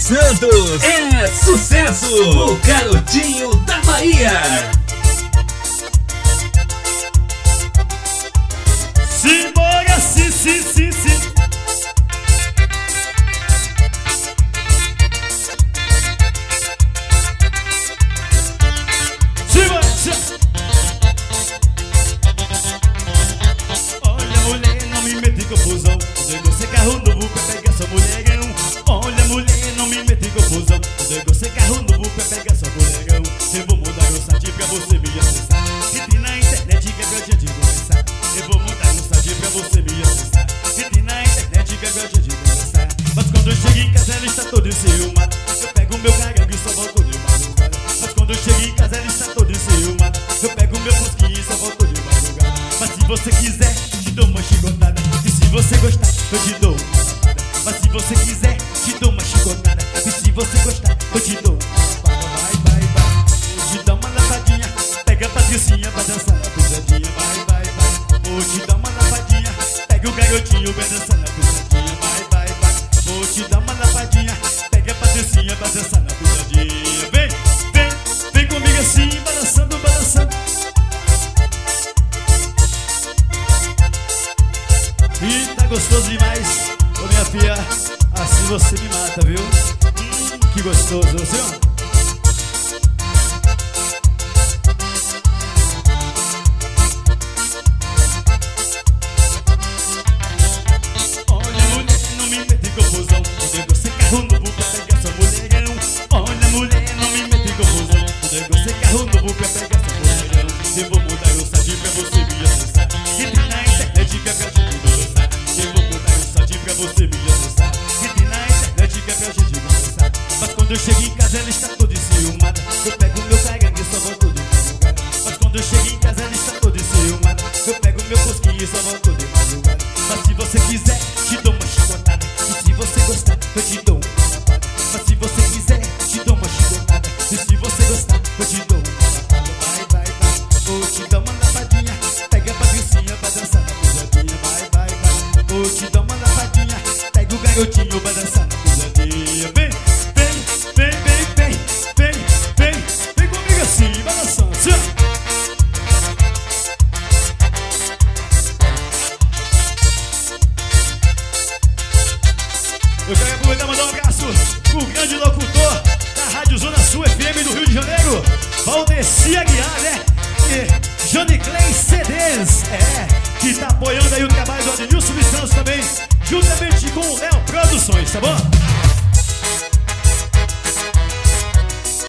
Santos é sucesso, o garotinho da Bahia. Simbora, sim. Olha, mulher, não me mete em confusão. Você carro novo pra pegar sua mulherão. Olha, mulher, não me mete em confusão. Você carro novo pra pegar sua mulherão. Eu vou mudar o site pra você me acessar. Entre na internet que é pra gente conversar. Eu vou mudar o site pra você me acessar. Entre na internet que é pra gente conversar. Mas quando eu chego em casa ela está toda enciumada. Eu pego o meu carango e só volto de madrugada. Mas quando eu chego em casa ela está toda enciumada. Eu pego o meu fusquinho e só volto de madrugada. Mas se você quiser, te dou uma chicotada. E se você gostar, eu te dou uma lapada. Mas se você quiser, te dou uma chicotada. E se você gostar, eu te dou uma lapada. Vai. Te dá uma lavadinha. Pega a Patricinha pra dançar na pisadinha. Vai. Vou te dar uma lavadinha. Pega o garotinho, vai dançar na pisadinha. Vai. Vou te dar uma lavadinha. Pega a Patricinha pra dançar na pisadinha. Vem comigo assim, balançando. E tá gostoso demais. Ô minha filha, assim você me mata, viu? Que gostoso, você ó. Olha, mulher, não me mete em confusão. Você carro novo pra pegar sua mulherão. Olha, mulher, não me mete em confusão. Você carro novo pra pegar sua mulherão. Eu vou mudar o site pra você me acessar. Entre na internet que é pra gente conversar. Eu vou mudar o site pra você me acessar. Entre na internet que é pra gente conversar. Mas quando eu chego em casa ela está toda enciumada. Eu pego o meu carangue e só volto de madrugada. Mas quando eu chego em casa ela está toda enciumada. Eu pego o meu fusquinho e só volto de madrugada. Mas se você quiser, te dou uma chicotada. E se você gostar, eu te dou uma lapada. Mas se você quiser, te dou uma chicotada. E se você gostar, eu te dou uma lapada. Vai. Vou te dar uma lavadinha. Pega a Patricinha pra dançar na pisadinha. Vai. Vou te dar uma lavadinha. Pega o garotinho pra dançar na pisadinha. Vem comigo assim, balançando assim, ó. Eu quero aproveitar e mandar um abraço pro grande locutor da Rádio Zona Sul FM do Rio de Janeiro, Valdeci Aguiar, né? E Johnny Clay CDs, que tá apoiando aí o trabalho do Adnilson Santos também, juntamente com o Léo Produções, tá bom?